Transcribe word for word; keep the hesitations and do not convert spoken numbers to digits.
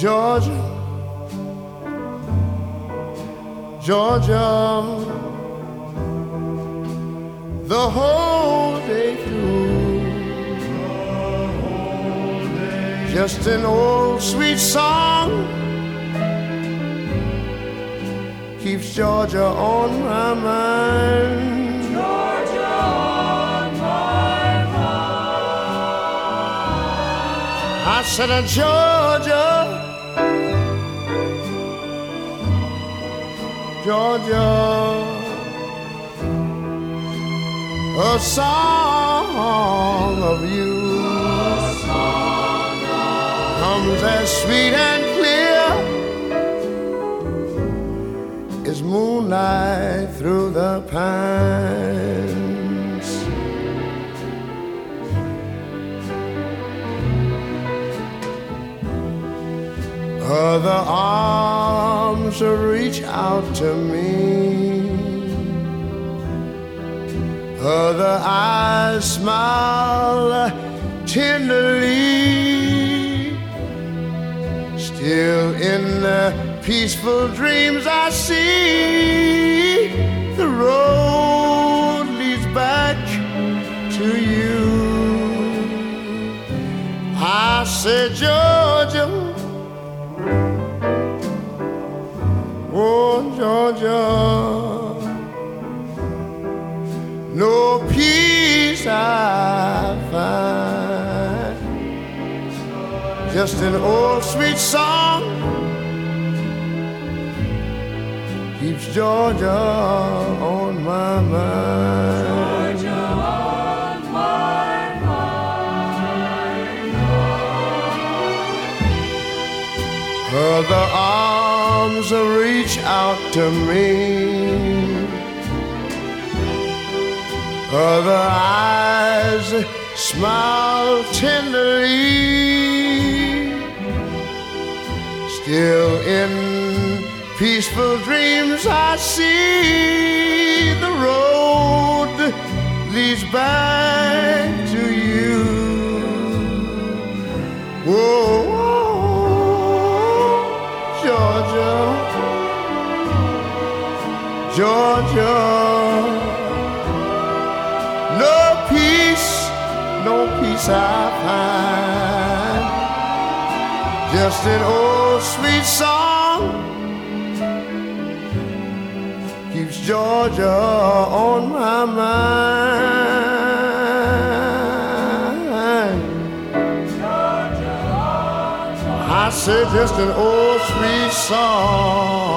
Georgia, Georgia, the whole day through, just an old sweet song keeps Georgia on my mind. Georgia on my mind. I said, uh, Georgia, Georgia, a song of you Song of comes as sweet and clear as moonlight through the pines. Other arms reach out to me, other eyes smile tenderly. Still in the peaceful dreams I see the road leads back to you. I said, Georgia, oh Georgia, no peace I find, just an old sweet song keeps Georgia on my mind. Georgia on my mind. Other arms reach out to me, other eyes smile tenderly. Still in peaceful dreams I see the road leads back to you. Whoa, whoa, Georgia, Georgia, no peace, no peace I find, just an old sweet song keeps Georgia on my mind. Georgia on my I said just an old sweet song